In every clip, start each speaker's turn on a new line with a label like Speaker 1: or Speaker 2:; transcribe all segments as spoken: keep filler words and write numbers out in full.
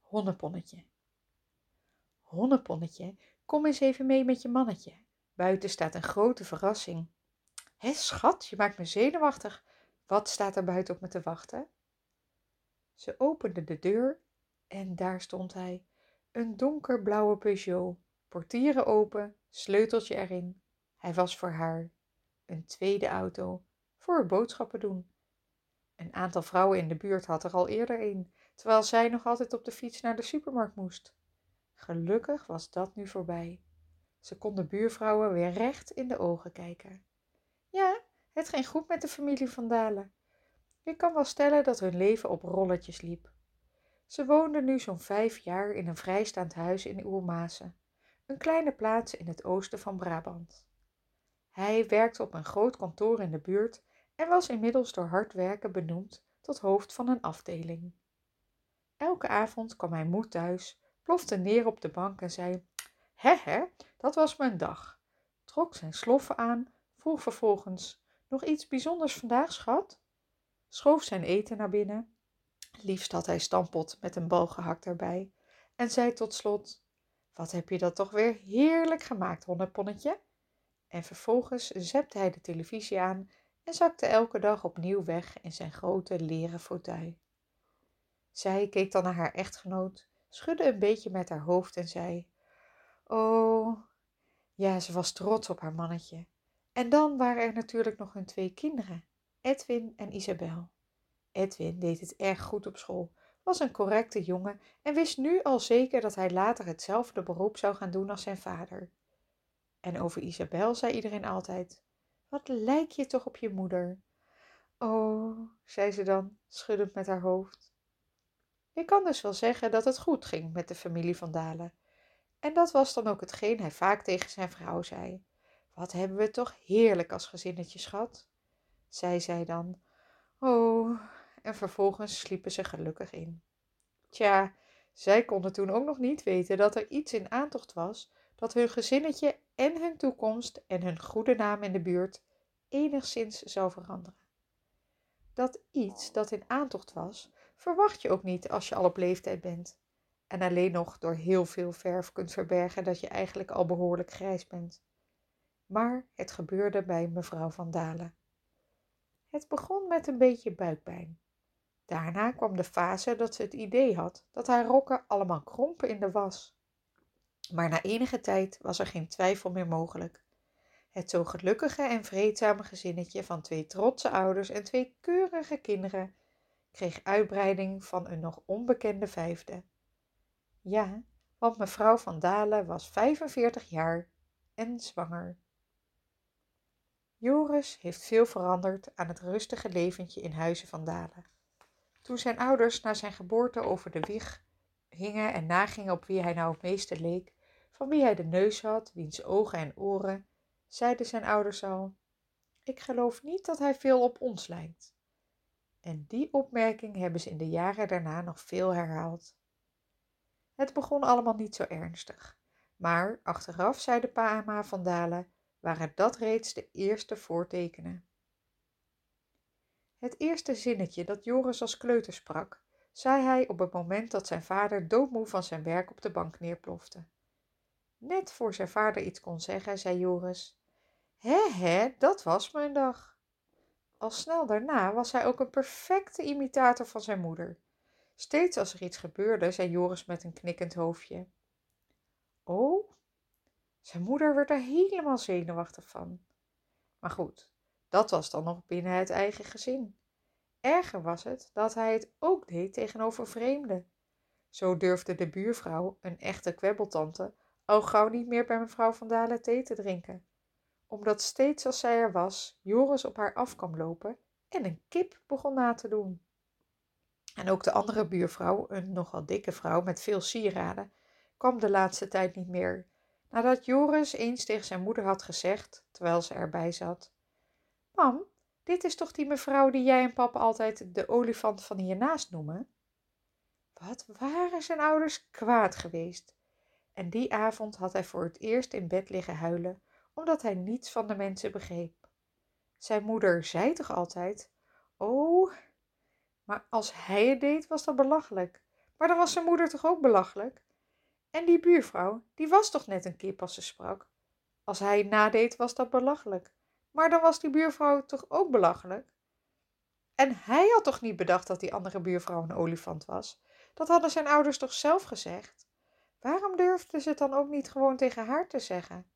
Speaker 1: Honneponnetje. Honneponnetje, kom eens even mee met je mannetje. Buiten staat een grote verrassing. Hé schat, je maakt me zenuwachtig. Wat staat er buiten op me te wachten? Ze opende de deur en daar stond hij. Een donkerblauwe Peugeot, portieren open, sleuteltje erin. Hij was voor haar. Een tweede auto, voor boodschappen doen. Een aantal vrouwen in de buurt had er al eerder een, terwijl zij nog altijd op de fiets naar de supermarkt moest. Gelukkig was dat nu voorbij. Ze kon de buurvrouwen weer recht in de ogen kijken. Ja, het ging goed met de familie van Dalen. Je kan wel stellen dat hun leven op rolletjes liep. Ze woonden nu zo'n vijf jaar in een vrijstaand huis in Oermase, een kleine plaats in het oosten van Brabant. Hij werkte op een groot kantoor in de buurt en was inmiddels door hard werken benoemd tot hoofd van een afdeling. Elke avond kwam hij moe thuis, plofte neer op de bank en zei: Hè hè, dat was mijn dag. Trok zijn sloffen aan, vroeg vervolgens: Nog iets bijzonders vandaag, schat? Schoof zijn eten naar binnen, liefst had hij stampot met een bal gehakt erbij, en zei tot slot: Wat heb je dat toch weer heerlijk gemaakt, honneponnetje? En vervolgens zette hij de televisie aan en zakte elke dag opnieuw weg in zijn grote leren fauteuil. Zij keek dan naar haar echtgenoot, schudde een beetje met haar hoofd en zei: Oh, ja, ze was trots op haar mannetje. En dan waren er natuurlijk nog hun twee kinderen, Edwin en Isabel. Edwin deed het erg goed op school, was een correcte jongen en wist nu al zeker dat hij later hetzelfde beroep zou gaan doen als zijn vader. En over Isabel zei iedereen altijd: Wat lijk je toch op je moeder? Oh, zei ze dan, schuddend met haar hoofd. Je kan dus wel zeggen dat het goed ging met de familie van Dalen. En dat was dan ook hetgeen hij vaak tegen zijn vrouw zei. Wat hebben we het toch heerlijk als gezinnetje, schat? Zij zei dan: Oh, en vervolgens sliepen ze gelukkig in. Tja, zij konden toen ook nog niet weten dat er iets in aantocht was dat hun gezinnetje en hun toekomst en hun goede naam in de buurt enigszins zou veranderen. Dat iets dat in aantocht was, verwacht je ook niet als je al op leeftijd bent en alleen nog door heel veel verf kunt verbergen dat je eigenlijk al behoorlijk grijs bent. Maar het gebeurde bij mevrouw van Dalen. Het begon met een beetje buikpijn. Daarna kwam de fase dat ze het idee had dat haar rokken allemaal krompen in de was. Maar na enige tijd was er geen twijfel meer mogelijk. Het zo gelukkige en vreedzame gezinnetje van twee trotse ouders en twee keurige kinderen kreeg uitbreiding van een nog onbekende vijfde. Ja, want mevrouw van Dalen was vijfenveertig jaar en zwanger. Joris heeft veel veranderd aan het rustige leventje in Huizen van Dalen. Toen zijn ouders na zijn geboorte over de wieg hingen en nagingen op wie hij nou het meeste leek, van wie hij de neus had, wiens ogen en oren, zeiden zijn ouders al: Ik geloof niet dat hij veel op ons lijkt. En die opmerking hebben ze in de jaren daarna nog veel herhaald. Het begon allemaal niet zo ernstig, maar achteraf, zeiden pa en ma van Dalen, waren dat reeds de eerste voortekenen. Het eerste zinnetje dat Joris als kleuter sprak, zei hij op het moment dat zijn vader doodmoe van zijn werk op de bank neerplofte. Net voor zijn vader iets kon zeggen, zei Joris: Hè hè, dat was mijn dag. Al snel daarna was hij ook een perfecte imitator van zijn moeder. Steeds als er iets gebeurde, zei Joris met een knikkend hoofdje: Oh, zijn moeder werd er helemaal zenuwachtig van. Maar goed, dat was dan nog binnen het eigen gezin. Erger was het dat hij het ook deed tegenover vreemden. Zo durfde de buurvrouw, een echte kwebbeltante, al gauw niet meer bij mevrouw van Dalen thee te drinken, omdat steeds als zij er was, Joris op haar af kwam lopen en een kip begon na te doen. En ook de andere buurvrouw, een nogal dikke vrouw met veel sieraden, kwam de laatste tijd niet meer, nadat Joris eens tegen zijn moeder had gezegd, terwijl ze erbij zat: Mam, dit is toch die mevrouw die jij en papa altijd de olifant van hiernaast noemen? Wat waren zijn ouders kwaad geweest. En die avond had hij voor het eerst in bed liggen huilen, omdat hij niets van de mensen begreep. Zijn moeder zei toch altijd: Oh, maar als hij het deed was dat belachelijk. Maar dan was zijn moeder toch ook belachelijk? En die buurvrouw, die was toch net een kip als ze sprak? Als hij nadeed, was dat belachelijk. Maar dan was die buurvrouw toch ook belachelijk? En hij had toch niet bedacht dat die andere buurvrouw een olifant was? Dat hadden zijn ouders toch zelf gezegd? Waarom durfden ze het dan ook niet gewoon tegen haar te zeggen?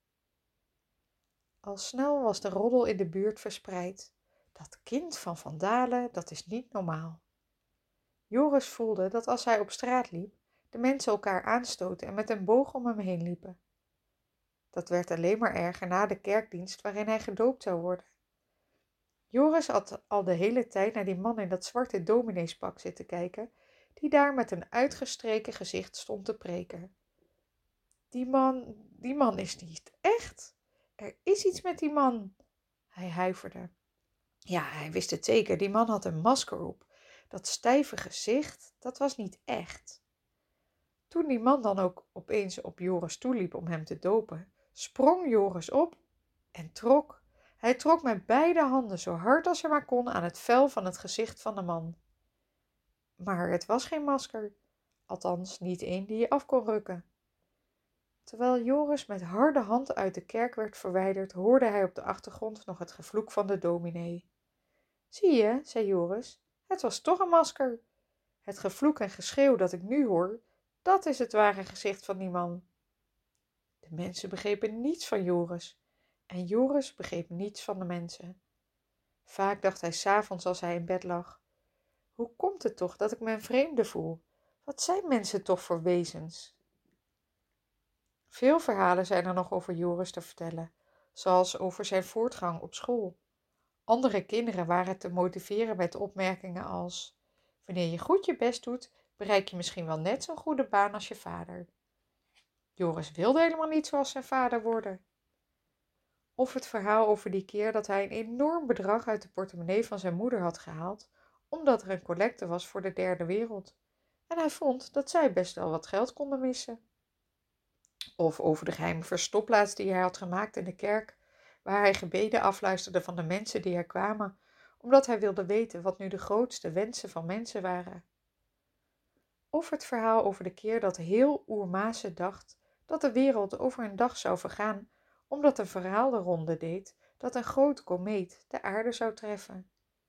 Speaker 1: Al snel was de roddel in de buurt verspreid. Dat kind van Van Dalen, dat is niet normaal. Joris voelde dat als hij op straat liep, de mensen elkaar aanstoten en met een boog om hem heen liepen. Dat werd alleen maar erger na de kerkdienst waarin hij gedoopt zou worden. Joris had al de hele tijd naar die man in dat zwarte domineespak zitten kijken, die daar met een uitgestreken gezicht stond te preken. Die man, die man is niet echt. Er is iets met die man. Hij huiverde. Ja, hij wist het zeker, die man had een masker op. Dat stijve gezicht, dat was niet echt. Toen die man dan ook opeens op Joris toeliep om hem te dopen, sprong Joris op en trok. Hij trok met beide handen zo hard als hij maar kon aan het vel van het gezicht van de man. Maar het was geen masker, althans niet één die je af kon rukken. Terwijl Joris met harde hand uit de kerk werd verwijderd, hoorde hij op de achtergrond nog het gevloek van de dominee. Zie je, zei Joris, het was toch een masker. Het gevloek en geschreeuw dat ik nu hoor, dat is het ware gezicht van die man. De mensen begrepen niets van Joris en Joris begreep niets van de mensen. Vaak dacht hij 's avonds als hij in bed lag: hoe komt het toch dat ik me een vreemde voel? Wat zijn mensen toch voor wezens? Veel verhalen zijn er nog over Joris te vertellen, zoals over zijn voortgang op school. Andere kinderen waren te motiveren met opmerkingen als: wanneer je goed je best doet, bereik je misschien wel net zo'n goede baan als je vader. Joris wilde helemaal niet zoals zijn vader worden. Of het verhaal over die keer dat hij een enorm bedrag uit de portemonnee van zijn moeder had gehaald, omdat er een collecte was voor de derde wereld. En hij vond dat zij best wel wat geld konden missen. Of over de geheime verstopplaats die hij had gemaakt in de kerk, waar hij gebeden afluisterde van de mensen die er kwamen, omdat hij wilde weten wat nu de grootste wensen van mensen waren. Of het verhaal over de keer dat heel Oermase dacht dat de wereld over een dag zou vergaan, omdat een verhaal de ronde deed dat een grote komeet de aarde zou treffen.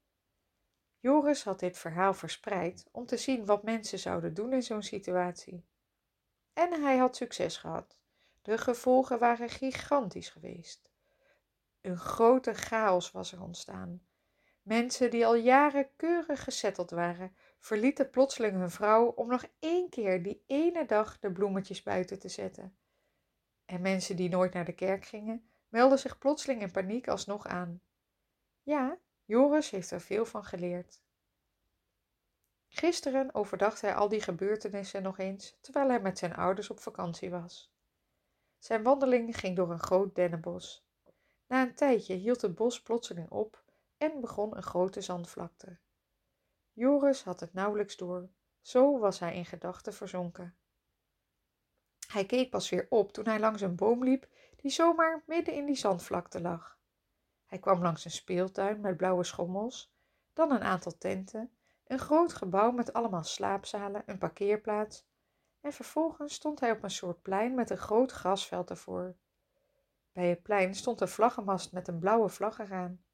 Speaker 1: Joris had dit verhaal verspreid om te zien wat mensen zouden doen in zo'n situatie. En hij had succes gehad. De gevolgen waren gigantisch geweest. Een grote chaos was er ontstaan. Mensen die al jaren keurig gezetteld waren, verlieten plotseling hun vrouw om nog één keer die ene dag de bloemetjes buiten te zetten. En mensen die nooit naar de kerk gingen, meldden zich plotseling in paniek alsnog aan. Ja, Joris heeft er veel van geleerd. Gisteren overdacht hij al die gebeurtenissen nog eens, terwijl hij met zijn ouders op vakantie was. Zijn wandeling ging door een groot dennenbos. Na een tijdje hield het bos plotseling op en begon een grote zandvlakte. Joris had het nauwelijks door, zo was hij in gedachten verzonken. Hij keek pas weer op toen hij langs een boom liep die zomaar midden in die zandvlakte lag. Hij kwam langs een speeltuin met blauwe schommels, dan een aantal tenten, een groot gebouw met allemaal slaapzalen, een parkeerplaats en vervolgens stond hij op een soort plein met een groot grasveld ervoor. Bij het plein stond een vlaggenmast met een blauwe vlag eraan.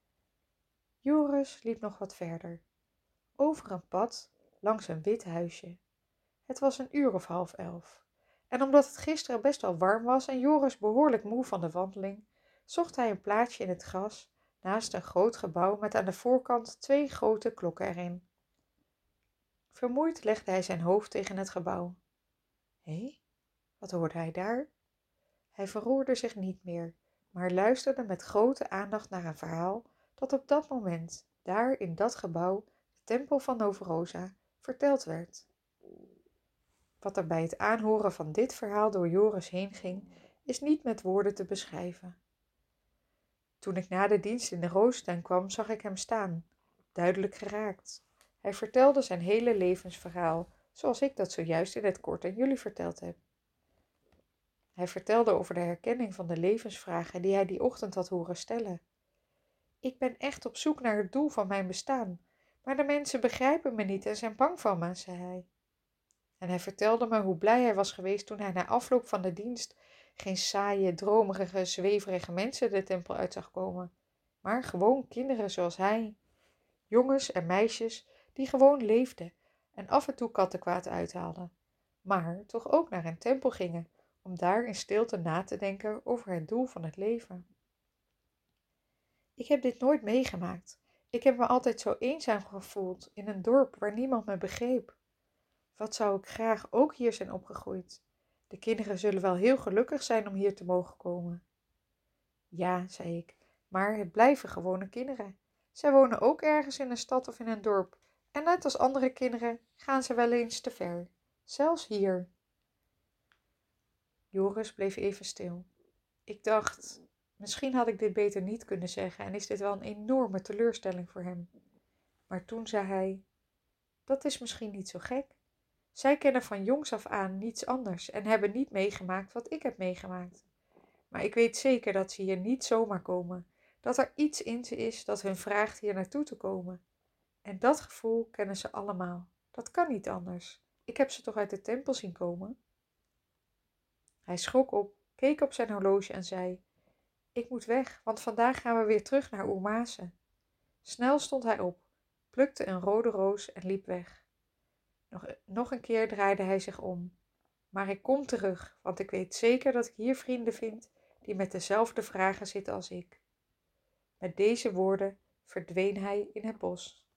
Speaker 1: Joris liep nog wat verder, over een pad, langs een wit huisje. Het was een uur of half elf. En omdat het gisteren best wel warm was en Joris behoorlijk moe van de wandeling, zocht hij een plaatsje in het gras naast een groot gebouw met aan de voorkant twee grote klokken erin. Vermoeid legde hij zijn hoofd tegen het gebouw. Hé, wat hoorde hij daar? Hij verroerde zich niet meer, maar luisterde met grote aandacht naar een verhaal dat op dat moment, daar in dat gebouw, de tempel van Novorosa, verteld werd. Wat er bij het aanhoren van dit verhaal door Joris heen ging, is niet met woorden te beschrijven. Toen ik na de dienst in de roostuin kwam, zag ik hem staan, duidelijk geraakt. Hij vertelde zijn hele levensverhaal, zoals ik dat zojuist in het kort aan jullie verteld heb. Hij vertelde over de herkenning van de levensvragen die hij die ochtend had horen stellen. Ik ben echt op zoek naar het doel van mijn bestaan, maar de mensen begrijpen me niet en zijn bang van me, zei hij. En hij vertelde me hoe blij hij was geweest toen hij na afloop van de dienst geen saaie, dromerige, zweverige mensen de tempel uit zag komen, maar gewoon kinderen zoals hij. Jongens en meisjes die gewoon leefden en af en toe kattenkwaad uithaalden, maar toch ook naar een tempel gingen om daar in stilte na te denken over het doel van het leven. Ik heb dit nooit meegemaakt. Ik heb me altijd zo eenzaam gevoeld in een dorp waar niemand me begreep. Wat zou ik graag ook hier zijn opgegroeid. De kinderen zullen wel heel gelukkig zijn om hier te mogen komen. Ja, zei ik, maar het blijven gewone kinderen. Zij wonen ook ergens in een stad of in een dorp. En net als andere kinderen gaan ze wel eens te ver. Zelfs hier. Joris bleef even stil. Ik dacht, misschien had ik dit beter niet kunnen zeggen en is dit wel een enorme teleurstelling voor hem. Maar toen zei hij, dat is misschien niet zo gek. Zij kennen van jongs af aan niets anders en hebben niet meegemaakt wat ik heb meegemaakt. Maar ik weet zeker dat ze hier niet zomaar komen. Dat er iets in ze is dat hun vraagt hier naartoe te komen. En dat gevoel kennen ze allemaal. Dat kan niet anders. Ik heb ze toch uit de tempel zien komen? Hij schrok op, keek op zijn horloge en zei, ik moet weg, want vandaag gaan we weer terug naar Oermase. Snel stond hij op, plukte een rode roos en liep weg. Nog, nog een keer draaide hij zich om. Maar ik kom terug, want ik weet zeker dat ik hier vrienden vind die met dezelfde vragen zitten als ik. Met deze woorden verdween hij in het bos.